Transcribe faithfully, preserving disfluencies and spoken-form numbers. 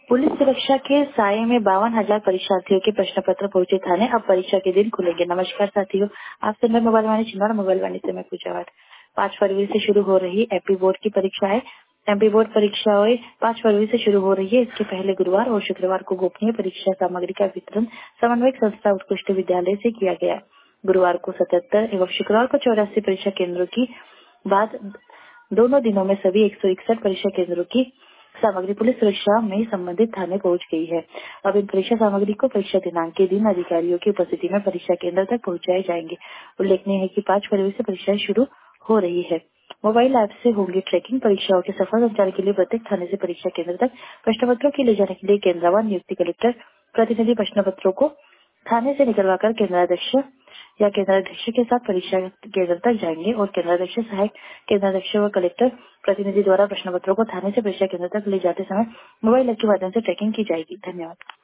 Police सुरक्षा के साये में बावन हजार परीक्षार्थियों के प्रश्न पत्र पहुंचे थाने। अब परीक्षा के दिन खुलेंगे। नमस्कार साथियों, आप सुन रहे मोबाइल वाणी छिंदवाड़ा। मोबाइल वाणी से मैं पूजा वाट। पाँच फरवरी से शुरू हो रही एमपी बोर्ड की परीक्षाएं। एमपी बोर्ड परीक्षाएं पाँच फरवरी से शुरू हो रही है। इसके पहले गुरुवार और शुक्रवार को गोपनीय परीक्षा सामग्री का वितरण समन्वयक संस्था उत्कृष्ट विद्यालय से किया गया। गुरुवार को सतहत्तर एवं शुक्रवार को चौरासी परीक्षा केंद्रों की बाद दोनों दिनों में सभी एक सौ इकसठ परीक्षा केंद्रों की सामग्री पुलिस सुरक्षा में संबंधित थाने पहुंच गई है। अब इन परीक्षा सामग्री को परीक्षा दिनांक के दिन अधिकारियों की उपस्थिति में परीक्षा केंद्र तक पहुंचाए जाएंगे। उल्लेखनीय है कि पाँच फरवरी से परीक्षाएं शुरू हो रही है। मोबाइल ऐप से होंगी ट्रैकिंग। परीक्षाओं के सफल संचालन के लिए प्रत्येक थाने से परीक्षा केंद्र तक प्रश्न पत्रों की ले जाने के लिए केंद्रवार नियुक्ति कलेक्टर प्रतिनिधि प्रश्न पत्रों को थाने से निकलवाकर केंद्राध्यक्ष या केंद्राध्यक्ष के साथ परीक्षा केंद्र तक जाएंगे और केंद्राध्यक्ष, सहायक केंद्राध्यक्ष व कलेक्टर प्रतिनिधि द्वारा प्रश्न पत्रों को थाने से परीक्षा केंद्र तक ले जाते समय मोबाइल ऐप के माध्यम से ट्रैकिंग की जाएगी। धन्यवाद।